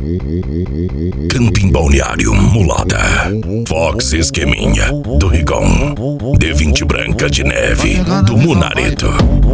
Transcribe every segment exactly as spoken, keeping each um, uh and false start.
Camping Balneário Mulata, Fox Esqueminha do Rigon, D vinte Branca de Neve do Munareto.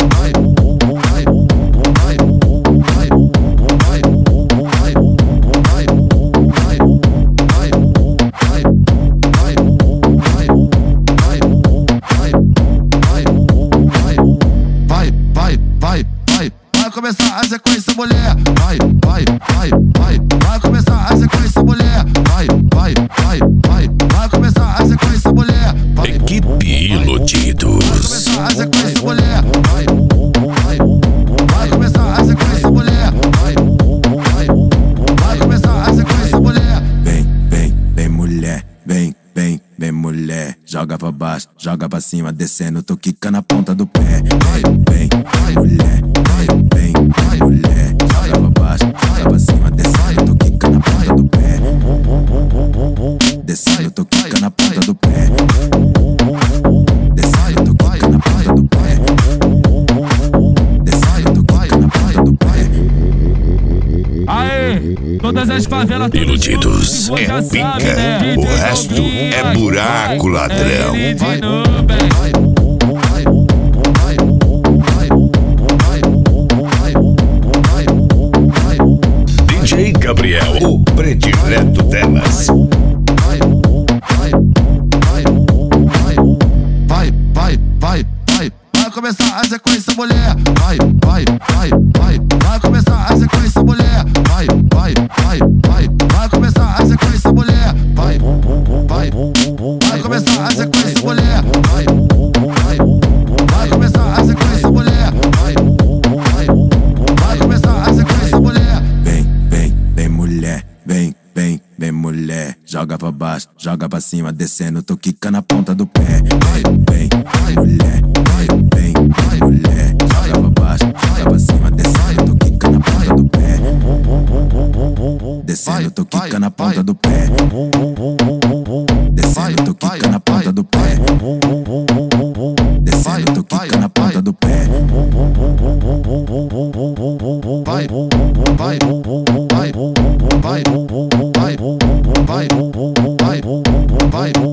Vai começar a sequência, mulher. Vai, vai, vai, vai. Vai começar a sequência, mulher. Vai, vai, vai, vai. Vai começar a sequência, mulher. Vai. Equipe Iludidos. Vai começar a sequência, mulher. Vai, vai. Vai começar a sequência, mulher. Vai, vai. Vai começar a sequência, mulher. Vem, vem, vem, mulher. Vem, vem, vem, mulher. Joga pra baixo, joga pra cima, descendo, tô quicando na ponta do pé. Vem, vem, vem, mulher. Vem, vem, mulher, joga pra baixo, joga pra cima, descendo, tô quicando na ponta do pé. Descendo, tô quicando na ponta do pé. Descendo, tô quicando na ponta do pé. Descendo, tô quicando na ponta do pé. Aê, todas as favelas Iludidos é pica, né? o resto é buraco, ladrão. D J Gabriel, o predileto delas. Vai, vai, vai, vai. Vai começar a sequência, mulher. Vai, vai, vai, vai. Vai começar a sequência, mulher. Vai, vai, vai, vai. Vai começar a sequência, mulher. Vai, vai. Vai começar a sequência, mulher. Vai, vai. Vai começar a sequência, mulher. Vai, vai. Vai começar a sequência, mulher. Vem, vem, vem, mulher. Vem, vem, vem, mulher. Joga pra baixo, joga pra cima, descendo, tô quicando na ponta do pé. Vem, vem, vem, mulher. Vem, vem, vem, mulher. Joga pra baixo, joga pra cima, descendo, tô quicando na ponta do pé. Descendo, tô quicando na ponta do pé. Descendo, tô quicando na ponta do pé. Descendo, tô quicando na ponta do pé. Vai, vai, vai, vai, vai, vai, vai, vai.